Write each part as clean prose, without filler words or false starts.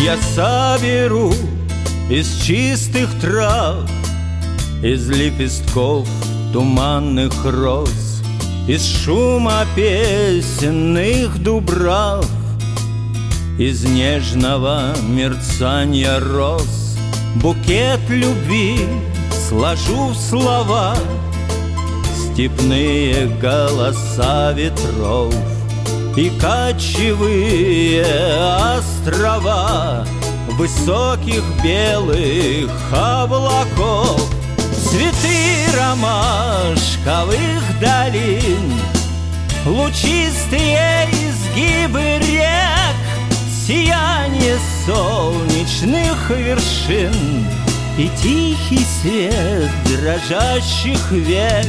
Я соберу из чистых трав, из лепестков туманных роз, из шума песенных дубрав, из нежного мерцания роз букет любви сложу в слова. Степные голоса ветров и кочевые острова высоких белых облаков, цветы ромашковых долин, лучистые изгибы рек, сияние солнечных вершин и тихий свет дрожащих век.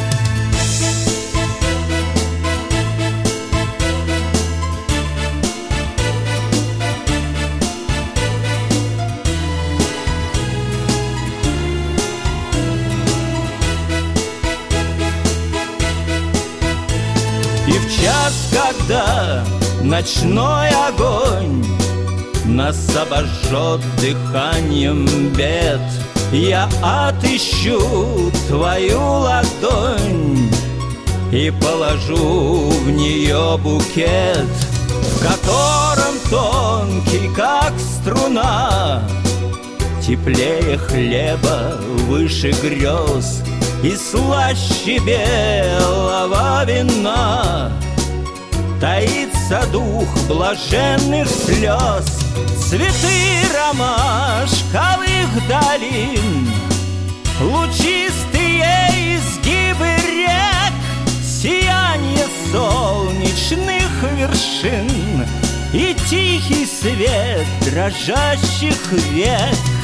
И в час, когда ночной огонь нас обожжет дыханием бед, я отыщу твою ладонь и положу в нее букет, в котором тонкий, как струна, теплее хлеба, выше грез и слаще белого вина таится дух блаженных слез. Цветы ромашковых долин, лучистые изгибы рек, сияние солнечных вершин и тихий свет дрожащих век.